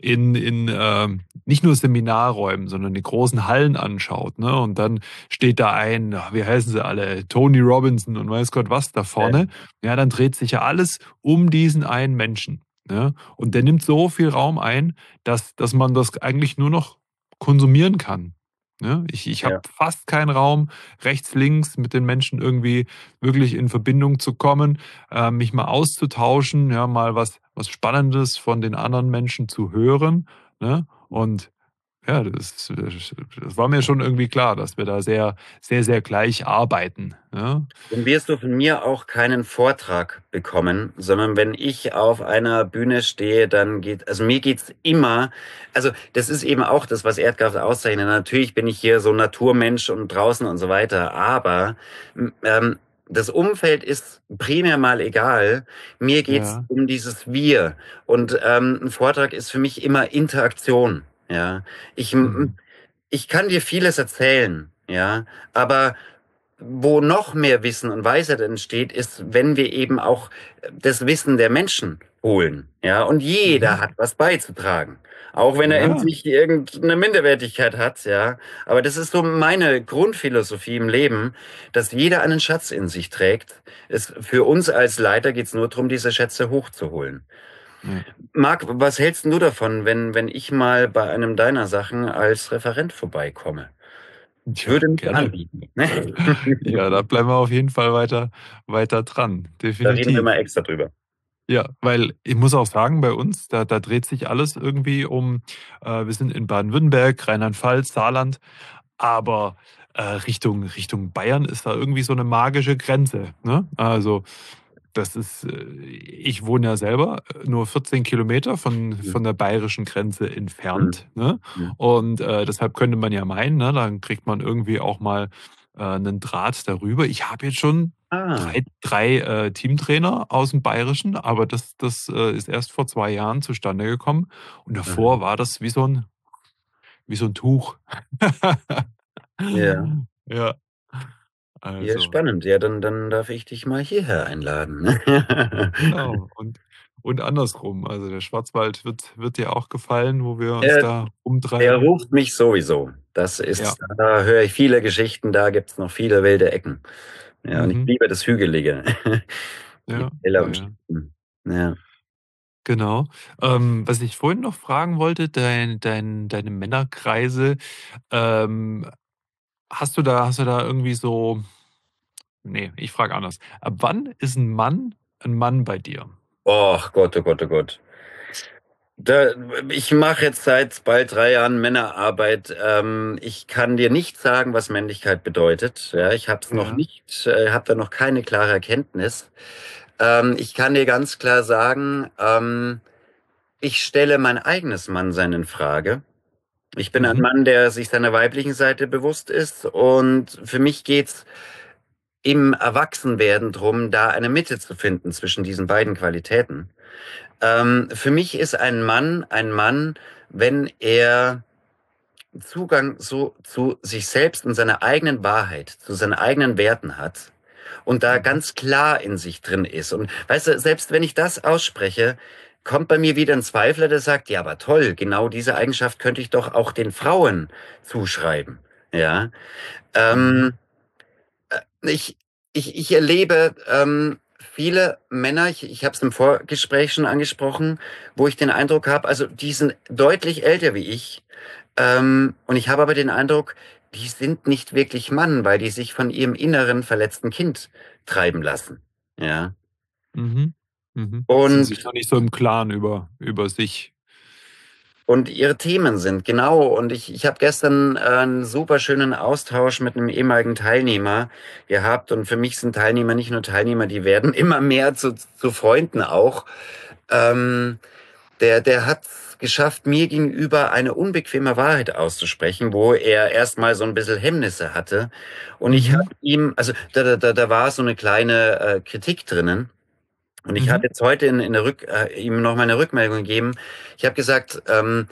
in nicht nur Seminarräumen, sondern die großen Hallen anschaut, ne? Und dann steht da ein, wie heißen sie alle, Tony Robinson und weiß Gott was da vorne, ja, dann dreht sich ja alles um diesen einen Menschen. Ne? Und der nimmt so viel Raum ein, dass man das eigentlich nur noch konsumieren kann. Ne? Ich habe ja, fast keinen Raum, rechts, links mit den Menschen irgendwie wirklich in Verbindung zu kommen, mich mal auszutauschen, ja, mal was Spannendes von den anderen Menschen zu hören. Ne? Und ja, das war mir schon irgendwie klar, dass wir da sehr gleich arbeiten. Ja, dann wirst du von mir auch keinen Vortrag bekommen, sondern wenn ich auf einer Bühne stehe, dann geht, also mir geht's immer, also das ist eben auch das, was Erdkraft auszeichnet. Natürlich bin ich hier so Naturmensch und draußen und so weiter, aber ähm, das Umfeld ist primär mal egal. Mir geht's ja, um dieses Wir. Und ein Vortrag ist für mich immer Interaktion. Ja, ich, mhm. ich kann dir vieles erzählen, ja, aber wo noch mehr Wissen und Weisheit entsteht, ist, wenn wir eben auch das Wissen der Menschen holen, ja, und jeder Mhm. hat was beizutragen. Auch wenn er in Ja, sich irgendeine Minderwertigkeit hat, ja. Aber das ist so meine Grundphilosophie im Leben, dass jeder einen Schatz in sich trägt. Für uns als Leiter geht es nur darum, diese Schätze hochzuholen. ja. Marc, was hältst du davon, wenn ich mal bei einem deiner Sachen als Referent vorbeikomme? Ich Tja, würde mich gerne. anbieten. Ja, da bleiben wir auf jeden Fall weiter dran. Da reden wir Definitiv. mal extra drüber. Ja, weil ich muss auch sagen, bei uns, da dreht sich alles irgendwie um, wir sind in Baden-Württemberg, Rheinland-Pfalz, Saarland, aber Richtung Bayern ist da irgendwie so eine magische Grenze. Ne? Also das ist, ich wohne ja selber nur 14 Kilometer von der bayerischen Grenze Mhm. entfernt. Ne? Mhm. Und deshalb könnte man ja meinen, ne, dann kriegt man irgendwie auch mal einen Draht darüber. Ich habe jetzt schon Ah, drei Teamtrainer aus dem Bayerischen, aber das ist erst vor 2 Jahren zustande gekommen. Und davor aha. war das wie so ein Tuch. Ja, Ja, ja, also. spannend. Ja, dann darf ich dich mal hierher einladen. Genau. Und andersrum. Also der Schwarzwald wird dir auch gefallen, wo wir uns Der, da der umtreiben. ruft mich sowieso. Ja. Da höre ich viele Geschichten, da gibt's noch viele wilde Ecken. Ja, und ich Mhm. liebe das Hügelige. Die Ja, Täler ja, und ja. Steppen. Ja. Genau. Was ich vorhin noch fragen wollte, deine Männerkreise, ähm, hast du da irgendwie so, nee, ich frage anders. Ab wann ist ein Mann bei dir? Och Gott, oh Gott, oh Gott. Da, ich mache jetzt seit bald 3 Jahren Männerarbeit. Ich kann dir nicht sagen, was Männlichkeit bedeutet. Ja, ich habe es noch Ja. nicht, habe da noch keine klare Erkenntnis. Ich kann dir ganz klar sagen, ich stelle mein eigenes Mannsein in Frage. Ich bin ein Mhm. Mann, der sich seiner weiblichen Seite bewusst ist, und für mich geht's im Erwachsenwerden drum, da eine Mitte zu finden zwischen diesen beiden Qualitäten. Für mich ist ein Mann, wenn er Zugang so zu sich selbst und seiner eigenen Wahrheit, zu seinen eigenen Werten hat und da Mhm. ganz klar in sich drin ist. Und weißt du, selbst wenn ich das ausspreche, kommt bei mir wieder ein Zweifler, der sagt, ja, aber toll, genau diese Eigenschaft könnte ich doch auch den Frauen zuschreiben. Ja, Mhm. ähm, ich, ich erlebe viele Männer, ich habe es im Vorgespräch schon angesprochen, wo ich den Eindruck habe, also die sind deutlich älter wie ich. Und ich habe aber den Eindruck, die sind nicht wirklich Mann, weil die sich von ihrem inneren verletzten Kind treiben lassen. Ja. Mhm. Mhm. Sind sich Und noch nicht so im Klaren über sich. Und ihre Themen sind, genau. Und ich habe gestern einen super schönen Austausch mit einem ehemaligen Teilnehmer gehabt. Und für mich sind Teilnehmer nicht nur Teilnehmer, die werden immer mehr zu Freunden auch. Ähm, der hat es geschafft, mir gegenüber eine unbequeme Wahrheit auszusprechen, wo er erstmal so ein bisschen Hemmnisse hatte. Und ich habe Mhm. ihm, also da war so eine kleine Kritik drinnen. Und ich habe Mhm. jetzt heute ihm noch mal eine Rückmeldung gegeben. Ich habe gesagt,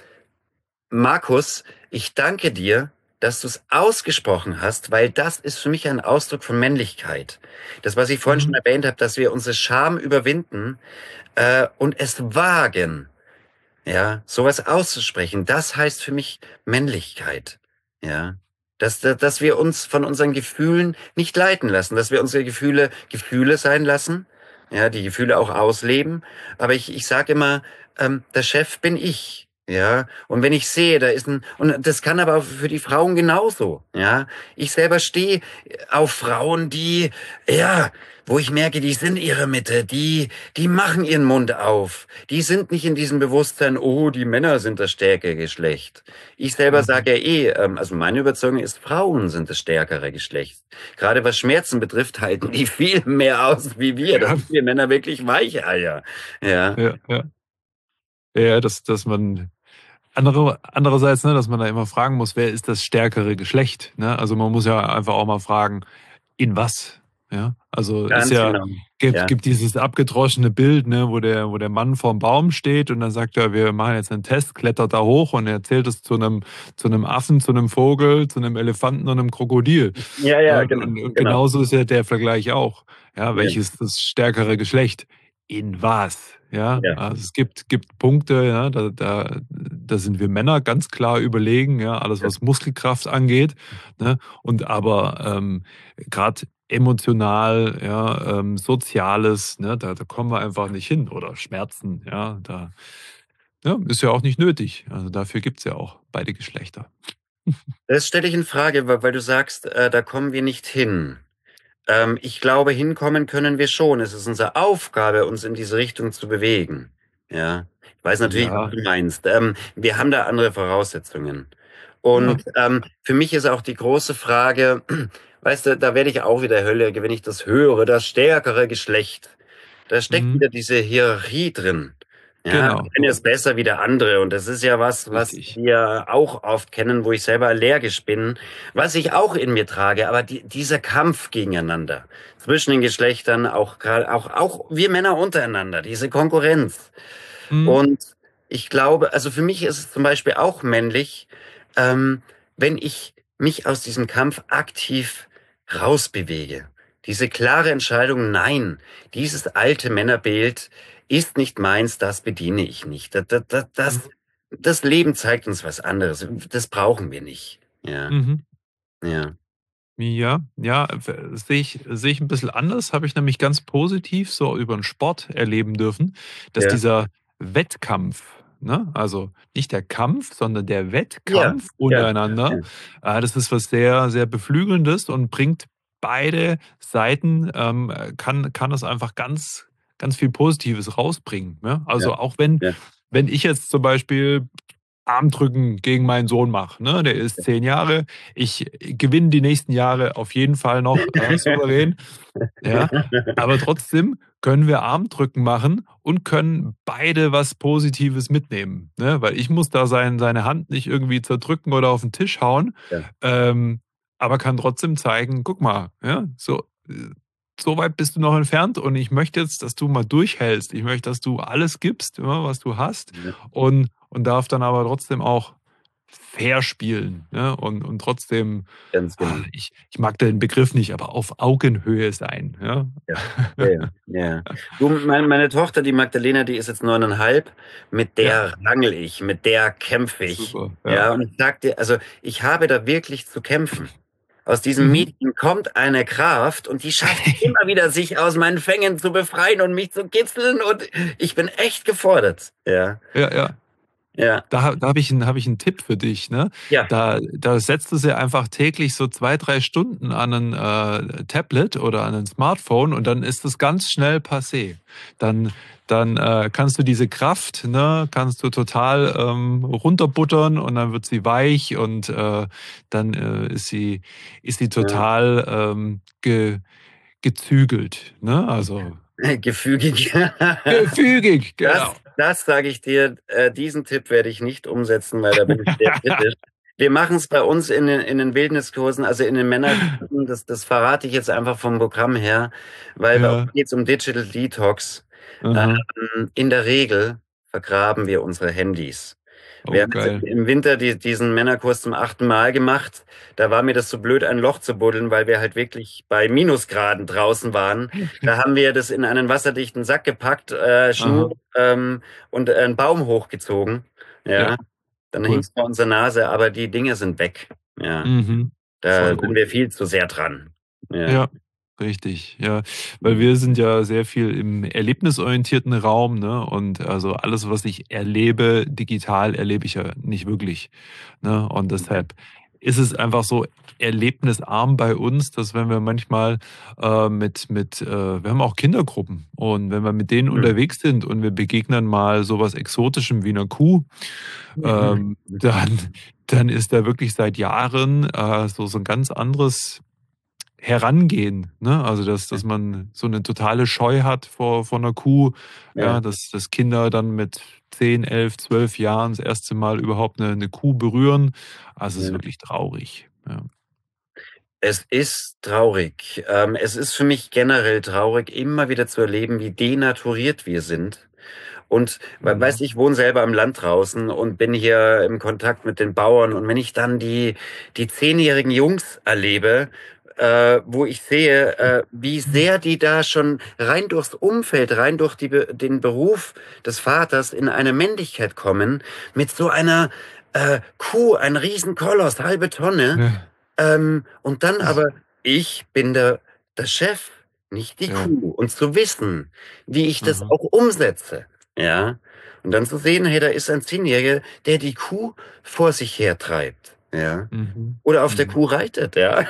Markus, ich danke dir, dass du es ausgesprochen hast, weil das ist für mich ein Ausdruck von Männlichkeit. Das, was ich vorhin schon Mhm. erwähnt habe, dass wir unsere Scham überwinden und es wagen, ja, sowas auszusprechen, das heißt für mich Männlichkeit. Ja. Dass wir uns von unseren Gefühlen nicht leiten lassen, dass wir unsere Gefühle Gefühle sein lassen, ja, die Gefühle auch ausleben. Aber ich sage immer, der Chef bin ich. Ja, und wenn ich sehe, und das kann aber auch für die Frauen genauso, ja. Ich selber stehe auf Frauen, ja, wo ich merke, die sind ihre Mitte, die machen ihren Mund auf. Die sind nicht in diesem Bewusstsein, oh, die Männer sind das stärkere Geschlecht. Ich selber Mhm. sage ja also meine Überzeugung ist, Frauen sind das stärkere Geschlecht. Gerade was Schmerzen betrifft, halten die viel mehr aus wie wir. Das Ja, sind wir Männer wirklich Weicheier. Ja. ja, ja. Ja, dass man andererseits, ne, dass man da immer fragen muss, wer ist das stärkere Geschlecht? Ne? Also man muss ja einfach auch mal fragen, in was? Ja, also ist Ganz ja, genau. Ja, gibt dieses abgedroschene Bild, ne, wo der Mann vorm Baum steht und dann sagt er, wir machen jetzt einen Test, klettert da hoch und er erzählt es zu einem Affen, zu einem Vogel, zu einem Elefanten und einem Krokodil. ja, Ja, ja, genau, und genau. genauso ist ja der Vergleich auch. Ja, Ja, welches das stärkere Geschlecht? In was? Ja, ja, also es gibt Punkte, ja, da sind wir Männer ganz klar überlegen, ja, alles ja. was Muskelkraft angeht, ne, und aber gerade emotional, ja, Soziales, ne, da kommen wir einfach nicht hin. Oder Schmerzen, ja, ja, ist ja auch nicht nötig. Also dafür gibt's ja auch beide Geschlechter. Das stelle ich in Frage, weil du sagst, da kommen wir nicht hin. Ich glaube, hinkommen können wir schon. Es ist unsere Aufgabe, uns in diese Richtung zu bewegen. Ja, ich weiß natürlich, was Ja, du meinst. Wir haben da andere Voraussetzungen. ja. Und für mich ist auch die große Frage, weißt du, da werde ich auch wieder Hölle, wenn ich das höre, das stärkere Geschlecht. Da steckt Mhm. wieder diese Hierarchie drin. Ja, der Genau, eine ist besser wie der andere. Und das ist ja was richtig. wir auch oft kennen, wo ich selber allergisch bin, was ich auch in mir trage. Aber dieser Kampf gegeneinander zwischen den Geschlechtern, auch gerade, auch wir Männer untereinander, diese Konkurrenz. Mhm. Und ich glaube, also für mich ist es zum Beispiel auch männlich, ähm, wenn ich mich aus diesem Kampf aktiv rausbewege. Diese klare Entscheidung, nein, dieses alte Männerbild ist nicht meins, das bediene ich nicht. Mhm. Das Leben zeigt uns was anderes. Das brauchen wir nicht. Ja, Mhm. ja, Ja, ja, sehe ich ein bisschen anders, habe ich nämlich ganz positiv so über den Sport erleben dürfen, dass ja, dieser Wettkampf, ne, also nicht der Kampf, sondern der ja, Wettkampf ja, untereinander, ja, das ist was sehr, sehr Beflügelndes und bringt beide Seiten, kann es einfach ganz viel Positives rausbringen, ne? ja, Also, auch ja, wenn ich jetzt zum Beispiel Armdrücken gegen meinen Sohn mache. Ne? Der ist 10 Jahre. Ich gewinne die nächsten Jahre auf jeden Fall noch souverän. Ja? Aber trotzdem können wir Armdrücken machen und können beide was Positives mitnehmen. Ne? Weil ich muss da seine Hand nicht irgendwie zerdrücken oder auf den Tisch hauen, ja, ähm, aber kann trotzdem zeigen, guck mal, ja, so weit bist du noch entfernt und ich möchte jetzt, dass du mal durchhältst. Ich möchte, dass du alles gibst, ja, was du hast ja, und darf dann aber trotzdem auch fair spielen, ne? Und trotzdem, ganz genau. ich mag den Begriff nicht, aber auf Augenhöhe sein, ja? Ja, ja, ja. Ja. Du, meine Tochter, die Magdalena, die ist jetzt 9,5. Mit Ja, der rangel ich, mit der kämpfe ich. super, ja. Ja, und ich sag dir, also ich habe da wirklich zu kämpfen. Aus diesem Mhm. Mädchen kommt eine Kraft und die schafft immer wieder, sich aus meinen Fängen zu befreien und mich zu kitzeln und ich bin echt gefordert. Ja, Ja, ja. ja, Da hab ich 'n Tipp für dich, ne? ja, Da setzt du sie einfach täglich so 2 3 Stunden an 'nen, Tablet oder an 'nen Smartphone und dann ist das ganz schnell passé. Dann kannst du diese Kraft, ne, kannst du total, runterbuttern und dann wird sie weich und, dann, ist sie ja. total, gezügelt, ne? Also Gefügig. gefügig, genau. Das sage ich dir, diesen Tipp werde ich nicht umsetzen, weil da bin ich sehr kritisch. Wir machen es bei uns in den Wildniskursen, also in den Männerkursen, das verrate ich jetzt einfach vom Programm her, weil bei uns Ja, geht es um Digital Detox. aha. In der Regel vergraben wir unsere Handys. Wir Oh, haben jetzt geil. im Winter diesen Männerkurs zum 8. Mal gemacht. Da war mir das so blöd, ein Loch zu buddeln, weil wir halt wirklich bei Minusgraden draußen waren. Da haben wir das in einen wasserdichten Sack gepackt, Aha. Schnur und einen Baum hochgezogen. Ja, Ja, dann hing cool. es vor unserer Nase, aber die Dinge sind weg. Ja, Mhm. da Voll sind gut. wir viel zu sehr dran. Ja, Ja, richtig. Ja, weil wir sind ja sehr viel im erlebnisorientierten Raum, ne? Und also alles, was ich erlebe, digital erlebe ich ja nicht wirklich, ne? Und deshalb ist es einfach so erlebnisarm bei uns, dass wenn wir manchmal wir haben auch Kindergruppen und wenn wir mit denen hm. unterwegs sind und wir begegnen mal sowas Exotischem wie einer Kuh, ähm, dann, dann ist da wirklich seit Jahren so ein ganz anderes Herangehen, ne? Also, dass man so eine totale Scheu hat vor 'ner Kuh, ja, Ja. dass Kinder dann mit 10, 11, 12 Jahren das erste Mal überhaupt eine Kuh berühren. Also, es ist Ja. wirklich traurig, ja. Es ist traurig. Es ist für mich generell traurig, immer wieder zu erleben, wie denaturiert wir sind. Und weißt, Mhm. ich wohne selber im Land draußen und bin hier im Kontakt mit den Bauern. Und wenn ich dann die 10-jährigen Jungs erlebe, wo ich sehe, wie sehr die da schon rein durchs Umfeld, rein durch den Beruf des Vaters in eine Männlichkeit kommen, mit so einer Kuh, ein Riesenkoloss, halbe Tonne. Ja. Und dann aber, ich bin der Chef, nicht die Ja. Kuh. Und zu wissen, wie ich das Aha. auch umsetze. Ja. Und dann zu sehen, hey, da ist ein Zehnjähriger, der die Kuh vor sich hertreibt. Ja. Mhm. Oder auf der Mhm. Kuh reitet, ja.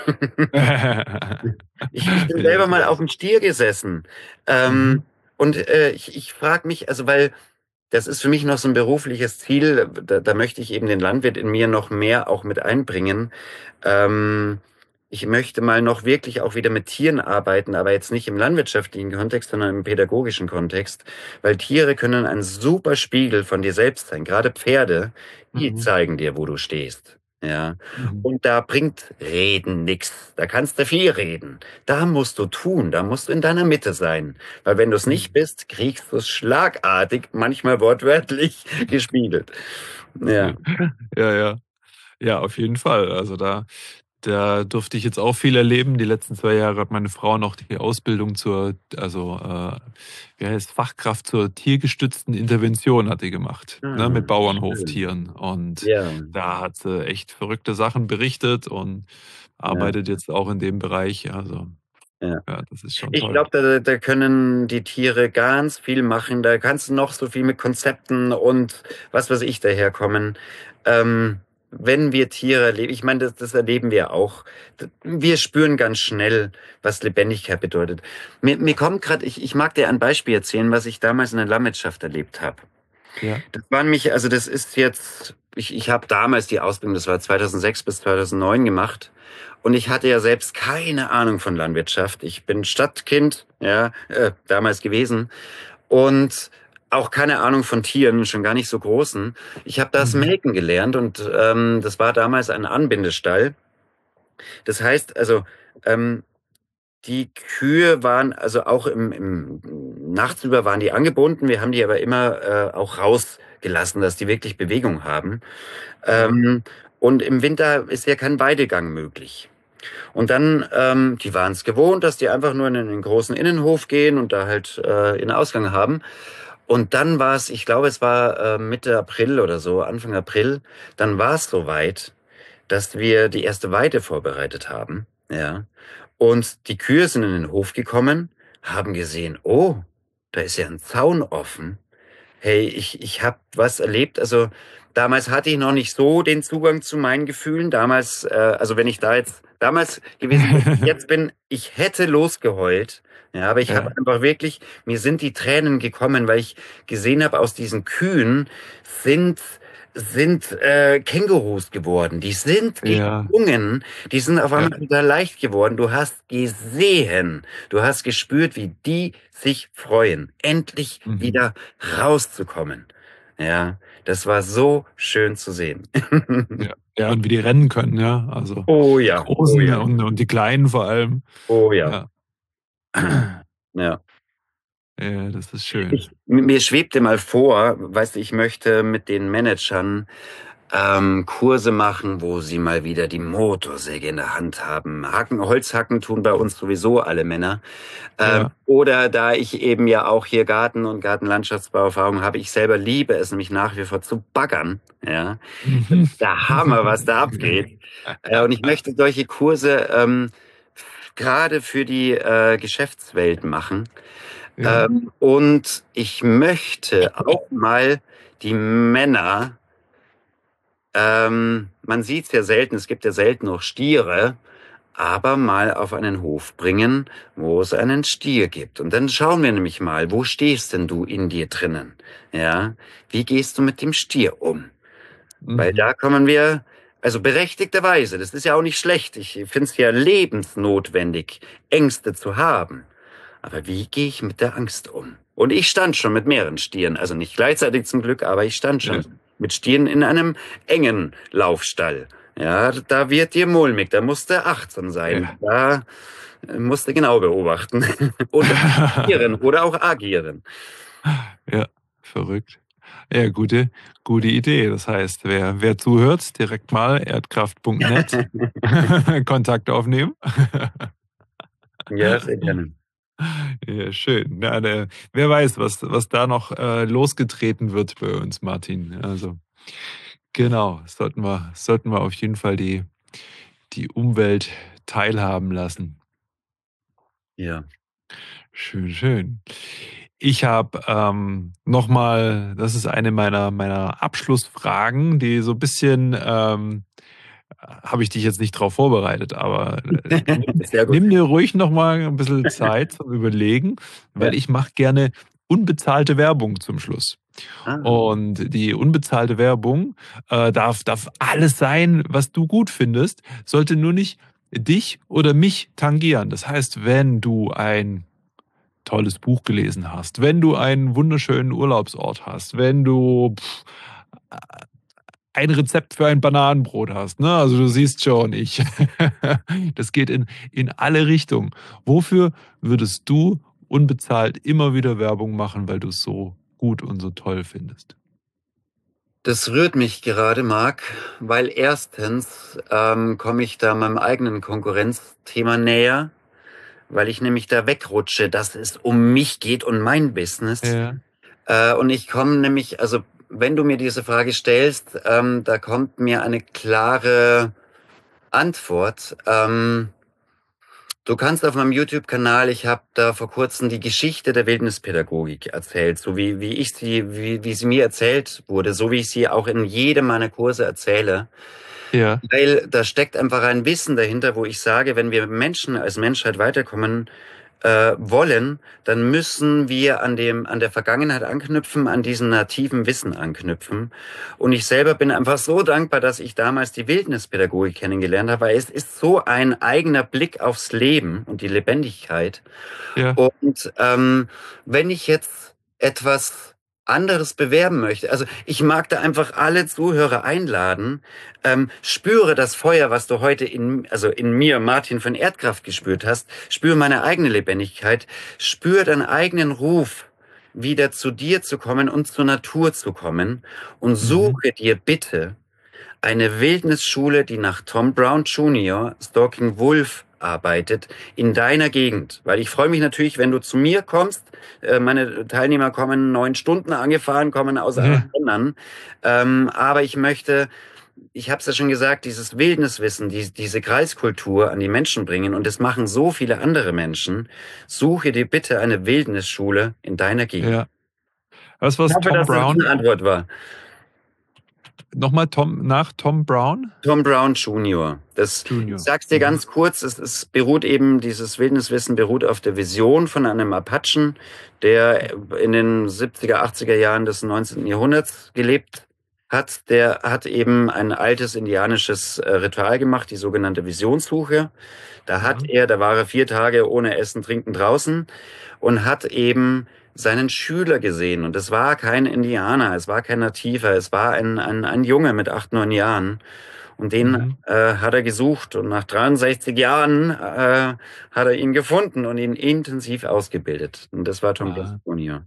Ich bin Ja, selber das mal auf ist. dem Stier gesessen. Ähm, Mhm. und ich frage mich, also weil das ist für mich noch so ein berufliches Ziel, da möchte ich eben den Landwirt in mir noch mehr auch mit einbringen. Ähm, Ich möchte mal noch wirklich auch wieder mit Tieren arbeiten, aber jetzt nicht im landwirtschaftlichen Kontext, sondern im pädagogischen Kontext, weil Tiere können ein super Spiegel von dir selbst sein. Gerade Pferde, die Mhm. zeigen dir, wo du stehst. Ja. Mhm. Und da bringt Reden nix. Da kannst du viel reden. Da musst du tun, da musst du in deiner Mitte sein. Weil wenn du es nicht Mhm. bist, kriegst du es schlagartig, manchmal wortwörtlich gespiegelt. Ja. Ja, ja. Ja, auf jeden Fall. Also da durfte ich jetzt auch viel erleben. Die letzten 2 Jahre hat meine Frau noch die Ausbildung wie heißt Fachkraft zur tiergestützten Intervention hat die gemacht, ne, mit Ah, schön. Bauernhoftieren. Und Ja, da hat sie echt verrückte Sachen berichtet und ja, arbeitet jetzt auch in dem Bereich. Also, ja. ja, das ist schon Ich toll. glaube, da können die Tiere ganz viel machen. Da kannst du noch so viel mit Konzepten und was weiß ich daherkommen. Wenn wir Tiere erleben, ich meine, das erleben wir auch. Wir spüren ganz schnell, was Lebendigkeit bedeutet. Mir kommt gerade, ich mag dir ein Beispiel erzählen, was ich damals in der Landwirtschaft erlebt habe. Ja. Das waren mich, also das ist jetzt, ich habe damals die Ausbildung, das war 2006 bis 2009 gemacht. Und ich hatte ja selbst keine Ahnung von Landwirtschaft. Ich bin Stadtkind, ja, damals gewesen. Und auch keine Ahnung von Tieren, schon gar nicht so großen. Ich habe das Mhm. Melken gelernt und das war damals ein Anbindestall. Das heißt also, ähm, die Kühe waren also auch im nachts über waren die angebunden. Wir haben die aber immer auch rausgelassen, dass die wirklich Bewegung haben. Ja. Ähm, und im Winter ist ja kein Weidegang möglich. Und dann, die waren es gewohnt, dass die einfach nur in den großen Innenhof gehen und da halt ihren Ausgang haben. Und dann war es, ich glaube, es war Mitte April oder so, Anfang April, dann war es soweit, dass wir die erste Weide vorbereitet haben. Ja. Und die Kühe sind in den Hof gekommen, haben gesehen, oh, da ist ja ein Zaun offen. Hey, ich habe was erlebt. Also damals hatte ich noch nicht so den Zugang zu meinen Gefühlen. Damals, also wenn ich da jetzt damals gewesen wäre, wie ich jetzt bin, ich hätte losgeheult. Ja, aber ich habe Ja. einfach wirklich, mir sind die Tränen gekommen, weil ich gesehen habe, aus diesen Kühen sind Kängurus geworden. Die sind Ja. gesprungen, die sind auf Ja. einmal wieder leicht geworden. Du hast gesehen, du hast gespürt, wie die sich freuen, endlich Mhm. wieder rauszukommen. Ja, das war so schön zu sehen. Ja. Ja, und wie die rennen können, ja. Also Oh die ja, oh Großen ja, und die Kleinen vor allem. oh ja. Ja. Ja. Ja, das ist schön. Mir schwebte mal vor, weißt du, ich möchte mit den Managern Kurse machen, wo sie mal wieder die Motorsäge in der Hand haben. Holzhacken tun bei uns sowieso alle Männer. Ja. Oder da ich eben ja auch hier Garten und Gartenlandschaftsbauerfahrung habe, ich selber liebe es nämlich nach wie vor zu baggern. Ja, das Mhm. ist der Hammer, was da abgeht. Und ich möchte solche Kurse gerade für die Geschäftswelt machen. Ja. Und ich möchte auch mal die Männer, man sieht es ja selten, es gibt ja selten noch Stiere, aber mal auf einen Hof bringen, wo es einen Stier gibt. Und dann schauen wir nämlich mal, wo stehst denn du in dir drinnen? Ja, wie gehst du mit dem Stier um? Weil Mhm. da kommen wir, also berechtigterweise, das ist ja auch nicht schlecht. Ich finde es ja lebensnotwendig, Ängste zu haben. Aber wie gehe ich mit der Angst um? Und ich stand schon mit mehreren Stieren, also nicht gleichzeitig zum Glück, aber ich stand Ja. schon mit Stieren in einem engen Laufstall. Ja, da wird dir mulmig, da musst du achtsam sein. Ja. Da musst du genau beobachten. Und agieren oder auch agieren. Ja, verrückt. Ja, gute Idee. Das heißt, wer zuhört, direkt mal erdkraft.net Kontakt aufnehmen. Ja, sehr gerne. Ja, schön. Ja, wer weiß, was da noch losgetreten wird bei uns, Martin. Also genau, sollten wir auf jeden Fall die Umwelt teilhaben lassen. Ja. Schön, schön. Ich habe noch mal, das ist eine meiner Abschlussfragen, die so ein bisschen, habe ich dich jetzt nicht drauf vorbereitet, aber Sehr gut. nimm dir ruhig noch mal ein bisschen Zeit zum Überlegen, weil Ja. ich mache gerne unbezahlte Werbung zum Schluss. Ah. Und die unbezahlte Werbung darf alles sein, was du gut findest, sollte nur nicht dich oder mich tangieren. Das heißt, wenn du ein tolles Buch gelesen hast, wenn du einen wunderschönen Urlaubsort hast, wenn du ein Rezept für ein Bananenbrot hast, ne? Also du siehst schon, das geht in alle Richtungen. Wofür würdest du unbezahlt immer wieder Werbung machen, weil du es so gut und so toll findest? Das rührt mich gerade, Marc, weil erstens komme ich da meinem eigenen Konkurrenzthema näher, weil ich nämlich da wegrutsche, dass es um mich geht und mein Business. Ja, Und ich komme nämlich, also wenn du mir diese Frage stellst, da kommt mir eine klare Antwort. Du kannst auf meinem YouTube-Kanal, ich habe da vor kurzem die Geschichte der Wildnispädagogik erzählt, so wie ich sie, wie sie mir erzählt wurde, so wie ich sie auch in jedem meiner Kurse erzähle. ja, Weil da steckt einfach ein Wissen dahinter, wo ich sage, wenn wir Menschen als Menschheit weiterkommen wollen, dann müssen wir an der Vergangenheit anknüpfen, an diesem nativen Wissen anknüpfen. Und ich selber bin einfach so dankbar, dass ich damals die Wildnispädagogik kennengelernt habe, weil es ist so ein eigener Blick aufs Leben und die Lebendigkeit. ja, Und wenn ich jetzt etwas anderes bewerben möchte, also ich mag da einfach alle Zuhörer einladen, spüre das Feuer, was du heute also in mir, Martin von Erdkraft gespürt hast, spüre meine eigene Lebendigkeit, spüre deinen eigenen Ruf, wieder zu dir zu kommen und zur Natur zu kommen und mhm, suche dir bitte eine Wildnisschule, die nach Tom Brown Jr. Stalking Wolf arbeitet, in deiner Gegend. Weil ich freue mich natürlich, wenn du zu mir kommst. Meine Teilnehmer kommen 9 Stunden angefahren, kommen aus anderen ja, Ländern. Aber ich möchte, ich habe es ja schon gesagt, dieses Wildniswissen, diese Kreiskultur an die Menschen bringen. Und das machen so viele andere Menschen. Suche dir bitte eine Wildnisschule in deiner Gegend. ja. Was Ich war's, hoffe, Tom dass das eine Brown? Antwort war. Nochmal nach Tom Brown? Tom Brown Jr. Ich Junior. sag's dir Mhm. ganz kurz, es beruht eben, dieses Wildniswissen beruht auf der Vision von einem Apachen, der in den 70er, 80er Jahren des 19. Jahrhunderts gelebt hat. Der hat eben ein altes indianisches Ritual gemacht, die sogenannte Visionssuche. Mhm. Da war er 4 Tage ohne Essen, Trinken draußen und hat eben seinen Schüler gesehen. Und es war kein Indianer, es war kein Nativer, es war ein Junge mit 8, 9 Jahren. Und den Mhm. hat er gesucht. Und nach 63 Jahren hat er ihn gefunden und ihn intensiv ausgebildet. Und das war Tom Ah, Gascoigne.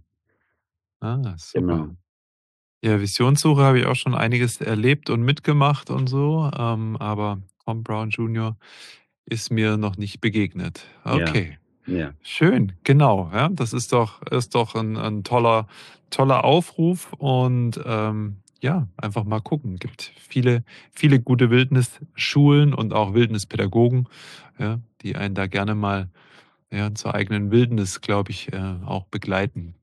super. Genau. Ja, Visionssuche habe ich auch schon einiges erlebt und mitgemacht und so, aber Tom Brown Junior ist mir noch nicht begegnet. Ja, Okay, ja. schön, genau, ja, das ist doch ein toller Aufruf und, ja, einfach mal gucken. Gibt viele gute Wildnisschulen und auch Wildnispädagogen, ja, die einen da gerne mal, ja, zur eigenen Wildnis, glaube ich, auch begleiten.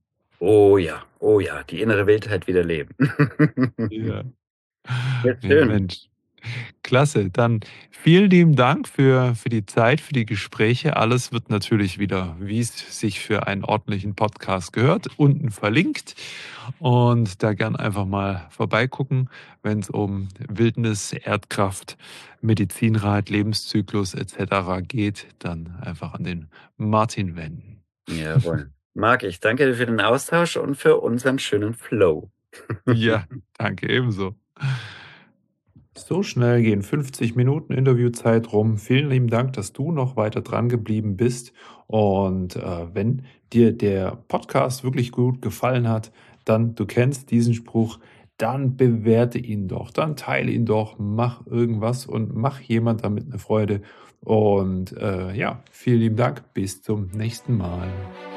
Oh ja, die innere Wildheit wieder leben. Ja. Ja, Ja, schön. Mensch. Klasse. Dann vielen lieben Dank für die Zeit, für die Gespräche. Alles wird natürlich wieder, wie es sich für einen ordentlichen Podcast gehört, unten verlinkt. Und da gern einfach mal vorbeigucken, wenn es um Wildnis, Erdkraft, Medizinrat, Lebenszyklus etc. geht, dann einfach an den Martin wenden. Jawohl. Marc, ich danke dir für den Austausch und für unseren schönen Flow. Ja, danke ebenso. So schnell gehen 50 Minuten Interviewzeit rum. Vielen lieben Dank, dass du noch weiter dran geblieben bist. Und wenn dir der Podcast wirklich gut gefallen hat, dann, du kennst diesen Spruch, dann bewerte ihn doch, dann teile ihn doch, mach irgendwas und mach jemand damit eine Freude. Und ja, vielen lieben Dank, bis zum nächsten Mal.